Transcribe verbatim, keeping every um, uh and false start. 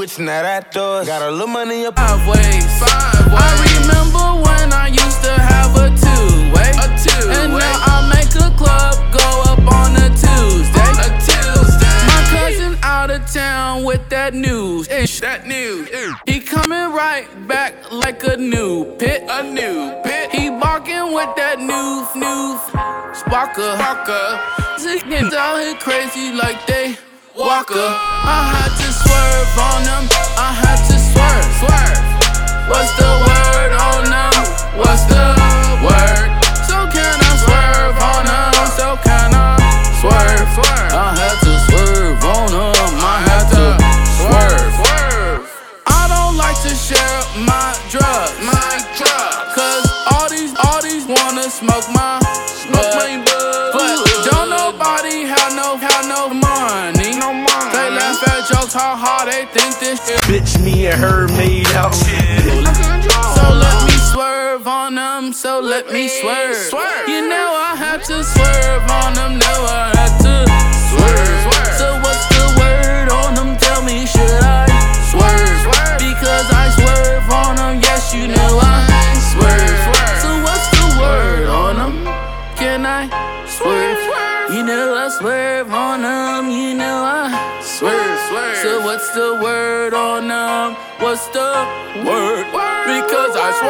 bitch, now that does. Got a little money in your five ways. Five ways. I remember when I used to have a two-way. A two-way. And now I make a club go up on a Tuesday. A Tuesday. My cousin out of town with that news. Ish. That news. He coming right back like a new pit. A new pit. He barking with that new, new sparker. Sparker. Niggas out here crazy like they Walker. I had to swerve on them. I had to swerve. Swerve. What's the word on them? What's the word? So can I swerve on them? So can I swerve? Swerve. I had to swerve on them. I had to swerve. Swerve. I don't like to share my drugs. My drugs. Cause all these, all these wanna smoke my smoke my bud. But don't nobody have no, have no money. No money. They laugh at jokes, how hard they think this shit. bitch, me and her made out. So let me swerve on them, so let me swerve. swerve. You know I had to swerve on them, no I had to swerve. swerve. So what's the word on them? Tell me, should I swerve? swerve? Because I swerve on them, yes you know I swerve. swerve. So what's the word on them? Can I swerve? You know I swerve on them, you know I swerve. swerve. So what's the word on them? What's the word? Because I swerve.